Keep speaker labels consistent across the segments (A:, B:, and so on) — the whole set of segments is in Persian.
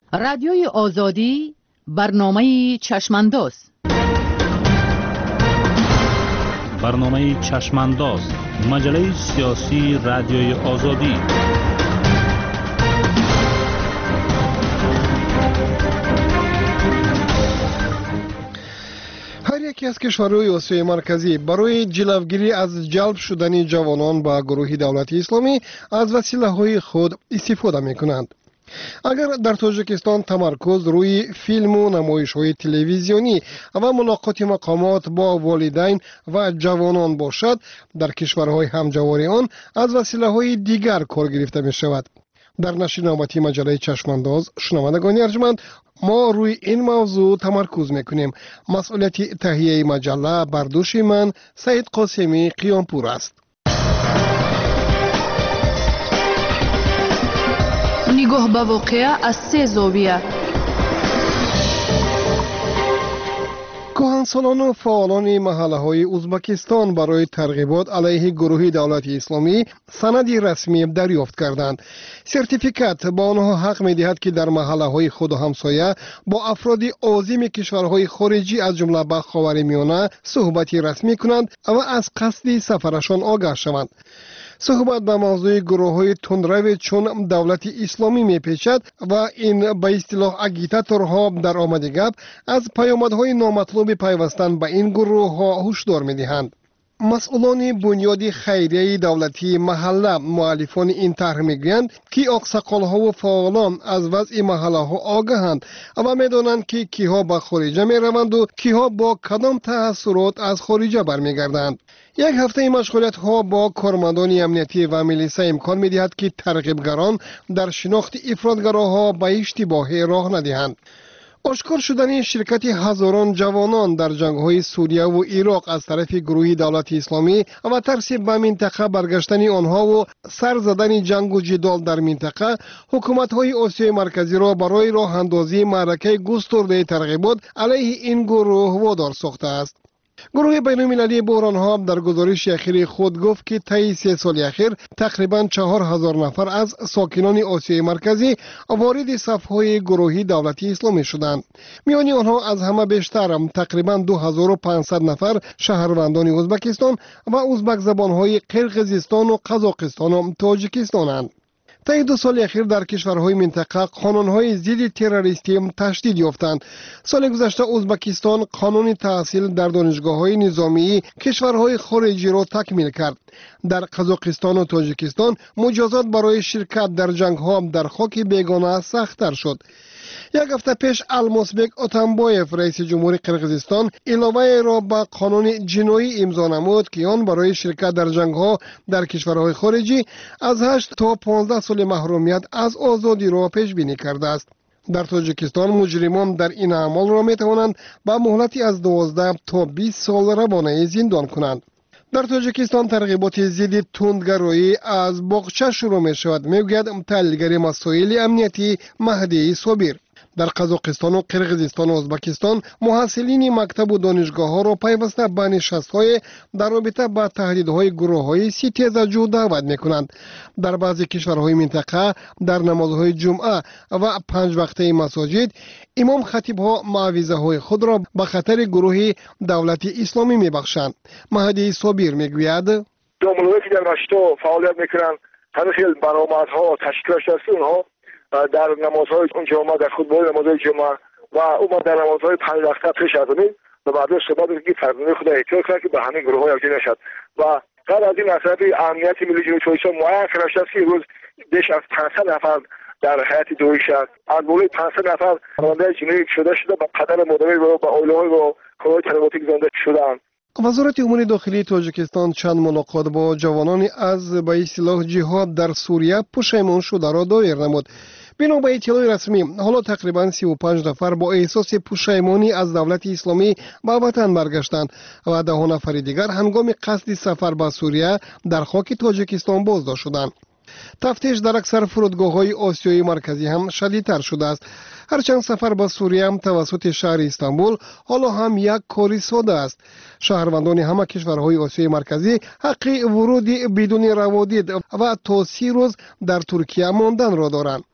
A: رادیوی آزادی برنامه چشمانداز.
B: برنامه چشمانداز، مجله سیاسی رادیوی آزادی.
C: هر یکی از کشورهای آسیای مرکزی برای جلوگیری از جلب شدن جوانان به گروه دولت اسلامی از وسیله‌های خود استفاده می‌کنند. اگر در تاجیکستان تمرکز روی فیلم و نمایش‌های تلویزیونی و ملاقات مقامات با والدین و جوانان باشد، در کشورهای همجوار آن از وسیله‌های دیگر کار گرفته می‌شود. در نشر نامتی مجله چشمانداز شنوندگان ارجمند، ما روی این موضوع تمرکز میکنیم. مسئولیت تهیه مجله بر دوش من سید قاسمی قیامپور است.
D: نگاه به واقعه از سه زاویه.
C: کهنسالان و فعالان محله‌های ازبکستان برای ترغیبات علیه گروه دولت اسلامی سندی رسمی دریافت کردند. سرتیفیکات با آنها حق می‌دهد که در محله‌های خود و همسایه با افراد عازم کشورهای خارجی از جمله به خاورمیانه صحبتی رسمی کنند و از قصد سفرشان آگاه شوند. صحبت به موضوع گروه‌های تندرو چون دولت اسلامی می‌پیچد و این به اصطلاح اگیتاتورها در آمد گپ از پیامدهای نامطلوب پیوستن به این گروه‌ها هشدار می‌دهند. مسئولان بنیاد خیریه دولتی محله مؤلفان این طرح میگویند که آقساقال‌ها و فعالان از وضع محله‌ها آگاهند و می‌دانند که کیها به خارجه می‌روند و کیها با کدام تأثیرات از خارجه برمیگردند. یک هفته مشغولیت‌ها با کارمندان امنیتی و میلیسا امکان می‌دهد که ترغیبگران در شناخت افراطگراها به اشتباه راه ندهند. آشکار شدن شرکت هزاران جوانان در جنگ‌های سوریه و عراق از طرف گروه دولت اسلامی و ترس به منطقه برگشتن آنها و سر زدن جنگ و جدال در منطقه، حکومت‌های آسیای مرکزی را برای راه اندازی معرکه گسترده ترغیبات علیه این گروه وادار ساخته است. گروه بین‌المللی بحران‌ها در گزارش اخیر خود گفت که طی 3 سال اخیر تقریباً 4000 نفر از ساکنان آسیای مرکزی وارد صف‌های گروه دولت اسلامی شدند. میان آنها از همه بیشتر تقریباً 2500 نفر شهروندان ازبکستان و ازبک زبان‌های قرقیزستان و قزاقستان و تاجیکستانند. طی 2 سال اخیر در کشورهای منطقه قانون‌های ضد تروریستی تشدید یافتند. سال گذشته ازبکستان قانون تحصیل در دانشگاه‌های نظامی کشورهای خارجی را تکمیل کرد. در قزاقستان و تاجیکستان مجازات برای شرکت در جنگ‌ها در خاک بیگانه سخت‌تر شد. یک هفته پیش الماسبک اتنبایف رئیس جمهور قرقیزستان علاوه را به قانون جنایی امضا نمود که آن برای شرکت در جنگ‌ها در کشورهای خارجی از 8 تا 15 سال محرومیت از آزادی را پیش بینی کرده است. در تاجیکستان مجرمان در این اعمال را می‌توانند به مهلتی از 12 تا 20 سال روانه زندان کنند. در تاجیکستان ترغیبات ضد تندگرایی از باغچه شروع می شود، میگوید تحلیلگر مسائل امنیتی مهدی صابر. در قزاقستان و قرقیزستان و ازبکستان محصلین مکتب و دانشگاه ها را پیوسته به نشست‌های در رابطه با تهدیدهای گروه‌های ستیزجو دعوت می‌کنند. در بعضی کشورهای منطقه در نمازهای جمعه و 5 وقته مساجد امام خطیب‌ها معوذه‌های خود را به خطر گروه دولت اسلامی می‌بخشند. مهدی صابر می‌گوید
E: دامنهایی که در مسجدها فعالیت می‌کنند همه خیلی برآمدها تشکیل شده است. اونها در نمازهای جمعه در خطبه‌های نمازهای جمعه و اون در نمازهای 5 وقته پیش از اون و بعد صحبت که فرزند خدا احتیاط کنه که به همین گروه‌ها یابجه نشد و قبل از این مسئله امنیت ملی جنوب ترکستان معین کرده است که روز بیش از 500 نفر در حیات دویش است. از بالای 500 نفر راننده جنایی شده به قدر مداوم و به اولوهای و کارهای تروریستی گزارده شدند.
C: وزارت امور داخلی تاجیکستان چند ملاقات با جوانان از به اصطلاح جهاد در سوریه پشیمان شده را دایر نمود. بنا به اطلاع رسمی حالا تقریبا 35 نفر با احساس پشیمانی از دولت اسلامی به وطن برگشتند و 10 نفر دیگر هنگام قصد سفر به سوریه در خاک تاجیکستان بازداشت شدند. تفتیش در اکثر فرودگاه‌های آسیای مرکزی هم شدیدتر شده است. هرچند سفر به سوریه هم توسط شهر استانبول حالا هم یک کاری ساده است. شهروندان همه کشورهای آسیای مرکزی حق ورود بدون روادید و تا 30 روز در ترکیه ماندن را دارند.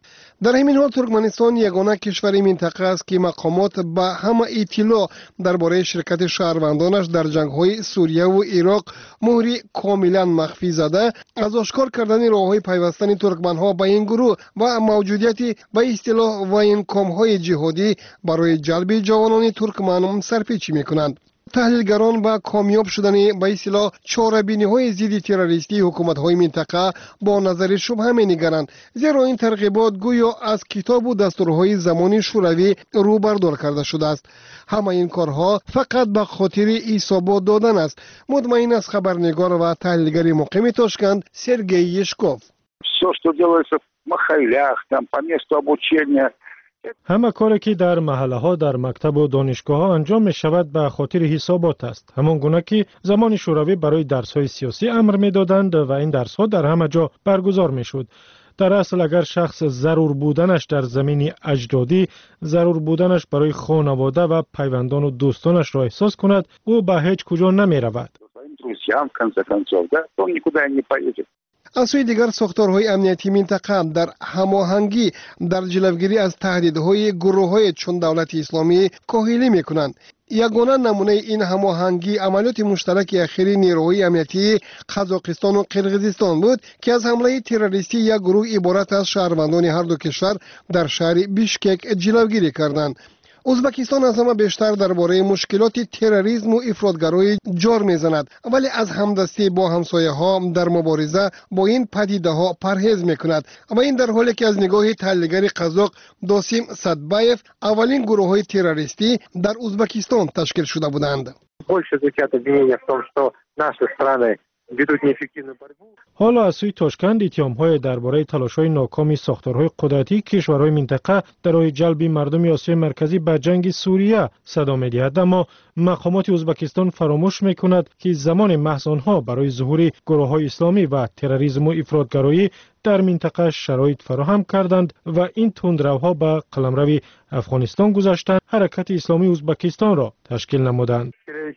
C: در همین حال ترکمنستان یگانه کشور منطقه است که مقامات به همه اطلاع درباره شرکت شهروندانش در جنگ‌های سوریه و عراق مهری کاملا مخفی زده از آشکار کردن راه‌های پیوستن ترکمن‌ها به این گروه و موجودیت به اصطلاح واینکام‌های جهادی برای جلب جوانان ترکمن سرپیچی می‌کنند. تحلیلگران با کامیاب شدن به اصطلاح چاره‌بینی‌های ضد تروریستی حکومت‌های منطقه با نظر شبهه می‌نگرند، زیرا این ترغیبات گویا از کتاب و دستورهای زمان شوروی رو بردار کرده شده است. همه این کارها فقط به خاطر ایثابات دادن است. مطمئن است خبرنگار و تحلیلگر مقیم تاشکند سرگئی یشکوف.
F: Все, что делается в махалях, там по месту обучения.
G: همه کاری که در محله ها، در مکتب و دانشگاه ها انجام می شود به خاطر حسابات است. همان گونه که زمان شوروی برای درس های سیاسی امر می دادند و این درس ها در همه جا برگزار می شد. در اصل اگر شخص ضرور بودنش در زمین اجدادی، ضرور بودنش برای خانواده و پیوندان و دوستانش را احساس کند، او به هیچ کجا نمی رود.
C: از سوی دیگر ساختارهای امنیتی منطقه در هماهنگی در جلوگیری از تهدیدهای گروه‌های چون دولت اسلامی کاهلی می‌کنند. یگانه نمونه این هماهنگی عملیات مشترک اخیر نیروهای امنیتی قزاقستان و قرقیزستان بود که از حمله تروریستی یک گروه عبارت از شهروندان هر دو کشور در شهر بیشکک جلوگیری کردند. ازبکستان از همه بیشتر درباره مشکلات تروریسم و افراطگرایی جار میزند، ولی از همدستی با همسایه‌ها در مبارزه با این پدیده‌ها پرهیز میکند. و این در حالی که از نگاه تحلیلگر قزاق داسیم صدبایف اولین گروه‌های تروریستی در ازبکستان تشکیل شده بودند.
G: حالا از سوی تاشکند اتهام‌های درباره تلاش‌های ناکام ساختارهای قدرتی کشورهای منطقه در راه جلب مردم آسیای مرکزی به جنگ سوریه صدا می‌دهد، اما مقامات ازبکستان فراموش می‌کند که زمان محض آنها برای ظهور گروه‌های اسلامی و تروریسم و افراطگرایی در منطقه شرایط فراهم کردند و این تندروها به قلمرو افغانستان گذاشتند حرکت اسلامی ازبکستان را تشکیل نمودند.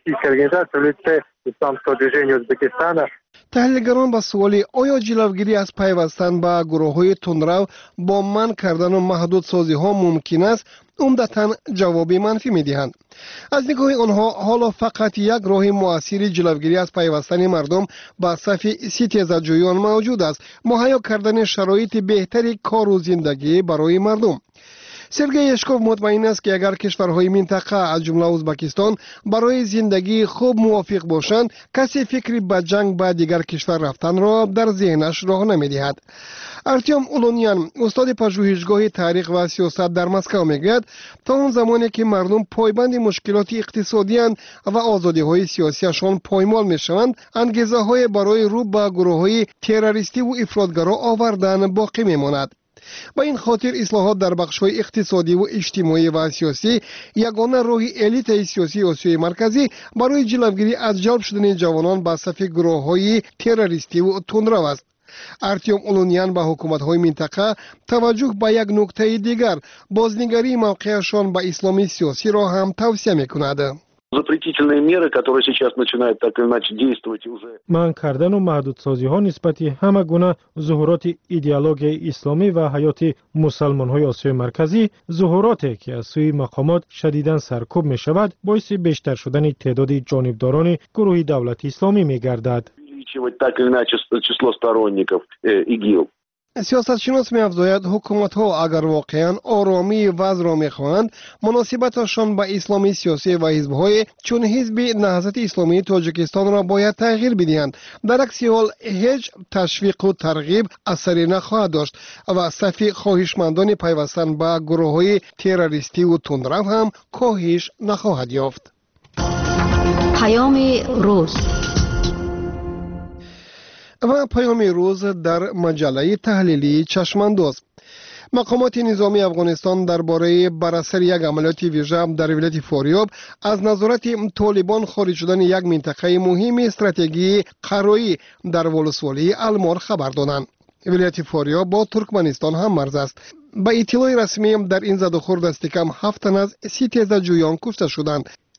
C: تحلیلگران به سوال آیا جلوگیری از پیوستن به گروه‌های تندرو با منع کردن و محدود سازی ها ممکن است عمدتاً جواب منفی می‌دهند. از نگاه آنها حالا فقط یک راه مؤثر جلوگیری از پیوستن مردم به صف ستیزجویان موجود است، مهیا کردن شرایط بهتری کار و زندگی برای مردم. سرگئی یشکوف مطمئن است که اگر کشورهای منطقه از جمله ازبکستان برای زندگی خوب موافق باشند، کسی فکری به جنگ با دیگر کشور رفتن را در ذهنش راه نمی‌دهد. ارتیوم اولونیان، استاد پژوهشگاه تاریخ و سیاست در مسکو میگوید تا اون زمانی که مردم پایبند مشکلات اقتصادی اند و آزادی‌های سیاسیشان پایمال میشوند، انگیزه‌های برای رو به گروه‌های تروریستی و افراطگرا آوردن باقی میماند. با این خاطر اصلاحات در بخش‌های اقتصادی و اجتماعی و سیاسی یگانه راه الیت سیاسی آسیای مرکزی برای جلوگیری از جلب شدن جوانان به صف گروه‌های تروریستی و تندرو است. ارتیوم اولونیان به حکومت‌های منطقه توجه به یک نکته دیگر، بازنگری موقعشان به اسلامی سیاسی را هم توصیه می‌کند.
F: Запретительные меры, которые сейчас начинают так или иначе действовать уже.
G: من کردن و محدودسازی ها نسبت همه گونه ظهورات ایدئولوژی اسلامی و حیات مسلمان های آسیای مرکزی، ظهوراتی که از سوی مقامات شدیداً سرکوب می شود، باعث بیشتر شدن تعداد جانبداران گروه دولت اسلامی می گردد.
F: Так или иначе число сторонников ИГИЛ.
C: سیاستشناس می‌افزاید حکومت‌ها اگر واقعاً آرامی وضع را می‌خواهند، مناسبتشان با اسلامی سیاسی و حزب‌های چون حزب نهضت اسلامی تاجیکستان را باید تغییر بدهند. در عکس حال هیچ تشویق و ترغیب اثری نخواهد داشت و صف خواهشمندان پیوستن به گروه‌های تروریستی و تندرو هم کاهش نخواهد یافت.
D: پیام روز
C: و پیام روز در مجله تحلیلی چشمانداز. مقامات نظامی افغانستان درباره بر اثر یک عملیات ویژه در ولایت فاریاب از نظارت طالبان خارج شدن یک منطقه مهم استراتژی قرایی در ولسوالی المار خبر دادند. ولایت فاریاب با ترکمنستان هم مرز است. با اطلاع رسمی در این زد و خورد دست کم 7 تن از 30 جویان کشته شدند.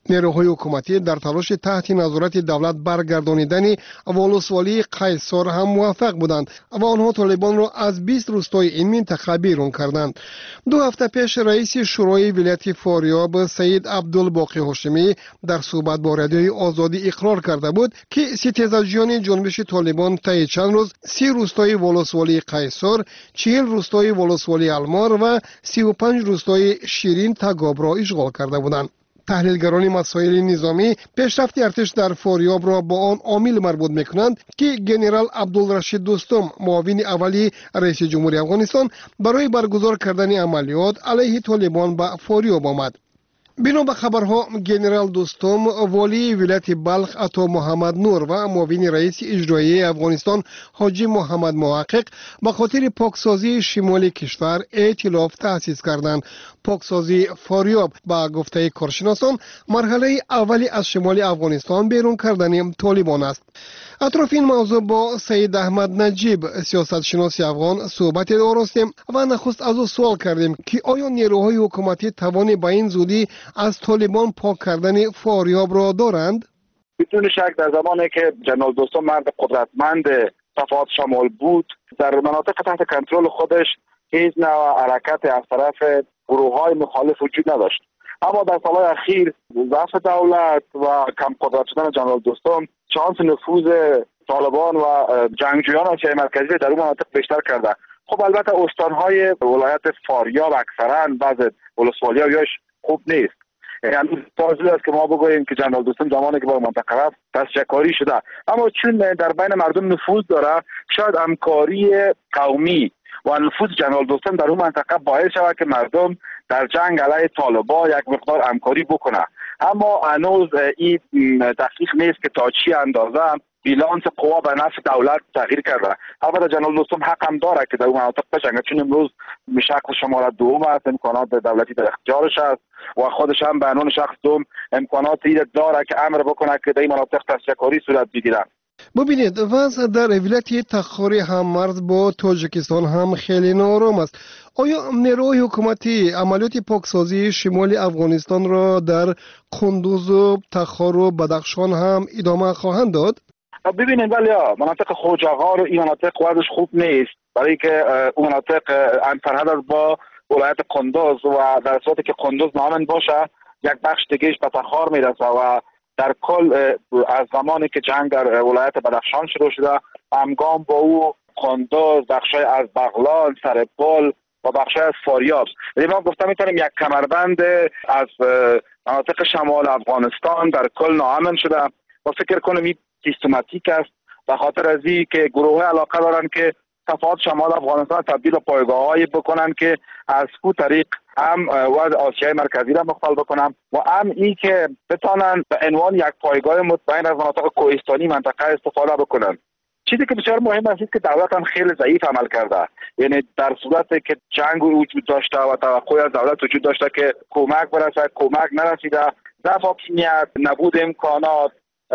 C: نیروهای حکومتی در تلاش تحت نظارت دولت برگردانیدن ولسوالی قیصر هم موفق بودند و آنها طالبان را از 20 روستای این منطقه بیرون کردند. 2 هفته پیش رئیس شورای ولایت فاریاب سید عبدالباقی هاشمی در صحبت با رادیوی آزادی اقرار کرده بود که ستیزجویان جنبش طالبان طی چند روز 30 روستای ولسوالی قیصر، 40 روستای ولسوالی المار و 35 روستای شیرین تگاب را اشغال کرده بودند. تحلیلگران مسائل نظامی پیشرفت ارتش در فاریاب را با آن عامل مربوط میکنند که جنرال عبدالرشید دوستم معاون اولی رئیس جمهوری افغانستان برای برگزار کردن عملیات علیه طالبان به فاریاب آمد. بنا به خبرها جنرال دوستم والی ولایت بلخ عطا محمد نور و معاون رئیس اجرایی افغانستان حاجی محمد محقق به خاطر پاکسازی شمال کشور ائتلاف تأسیس کردند. پاکسازی فاریاب با گفته کارشناسان مرحله اولی از شمال افغانستان بیرون کردن طالبان است. اطراف این موضوع با سید احمد نجیب سیاستشناس افغان صحبت داشتیم و نخست از او سوال کردیم که آیا نیروهای حکومتی توان به این زودی از طالبان پاک کردن فاریاب را دارند؟
F: بدون شک در زمانی که جنرال دوستم مرد قدرتمند صفات شمال بود، در مناطق تحت کنترل خودش هیچ نوع حرکت از طرف گروه‌های مخالف وجود نداشت. اما در سالهای اخیر ضعف دولت و کم قدرت شدن جنرال دوستم شانس نفوذ طالبان و جنگجویان آسیای مرکزی در اون مناطق بیشتر کرده. خب البته استانهای ولایت فاریاب اکثرا بعض ولسوالی‌هاش خوب نیست. یعنی تازه است که ما بگوییم که جنرال دوستم زمانی که با منطقه رفت تصفیه‌کاری شده، اما چون در بین مردم نفوذ داره شاید همکاری قومی و نفوذ جنرال دوستم در اون منطقه باعث شود که مردم در جنگ علیه طالبان یک مقدار همکاری بکنه. اما هنوز این دقیق نیست که تا چی اندازه بیلانس قوا به نفع دولت تغییر کرده. البته جنرال دوستم حق هم داره که در اون مناطق بجنگه، چون امروز به شکل شماره دوم است، امکانات دولتی در اختیارش است و خودش هم به عنوان شخص دوم امکانات داره که امر بکنه که در این مناطق تصفیه‌کاری صورت بگیرد.
C: ببینید وضع در ولایت تخاری هم مرز با تاجیکستان هم خیلی نارام است. آیا نیروهای حکومتی عملیات پاکسازی شمال افغانستان را در قندوز و تخار و بدخشان هم ادامه خواهند داد؟
F: ببینید ولی مناطق خوجغار و این مناطق وضعش خوب نیست، برای که اون مناطق سرحد است با ولایت قندوز و در صورتی که قندوز نامن باشه یک بخش دیگهش به تخار میرسه و در کل از زمانی که جنگ در ولایت بدخشان شروع شده همگام با او قندوز، بخشای از بغلان، سرپل و بخشای از فاریاب. یعنی ما گفتم میتونیم یک کمربند از مناطق شمال افغانستان در کل ناامن شده و فکر کنم این سیستماتیک است به خاطر از این که گروه علاقه دارن که صفات شمال افغانستان تبدیل به پایگاه‌هایی بکنن که از کو طریق هم وضع آسیای مرکزی را مختل بکنم و هم این که بتانن به عنوان یک پایگاه مطمئن از مناطق کوهستانی منطقه استفاده بکنن. چیزی که بسیار مهم است که دولت هم خیلی ضعیف عمل کرده. یعنی در صورتی که جنگ وجود داشته و توقعی از دولت وجود داشته که کمک برسد، کمک نرسیده، ضعف حاکمیت، نبود امکانات،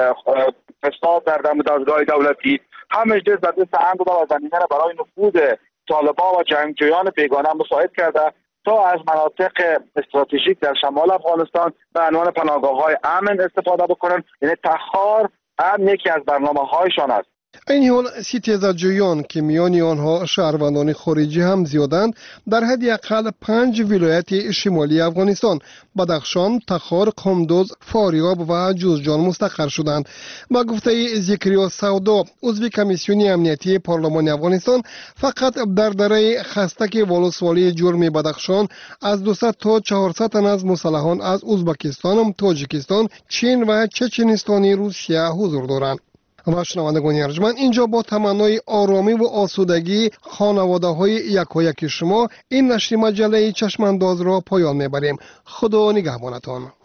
F: فساد در دستگاه دولتی، همش دست در دست هم بوده و زمینه را برای نفوذ طالبان و جنگجویان بیگانه مساعد کرده تا از مناطق استراتژیک در شمال افغانستان به عنوان پناهگاه‌های امن استفاده بکنن. یعنی تخار هم یکی از برنامه‌هایشان است.
C: این حال ستیزجویان که میان آنها شهروندان خارجی هم زیادند در حداقل 5 ولایت شمالی افغانستان بدخشان، تخار، قندوز، فاریاب و جوزجان مستقر شدند. با گفته ذکریا سودا عضو کمیسیون امنیتی پارلمان افغانستان فقط در دره خستک ولسوالی جرم بدخشان از 200 تا 400 تن از مسلحان از ازبکستان، تاجیکستان، چین و چچنستان روسیه حضور دارند. و شنوندگان ارجمند، اینجا با تمنای آرامی و آسودگی خانواده های یکایک شما این نشر مجله چشمانداز را پایان میبریم. خدا نگهبانتان.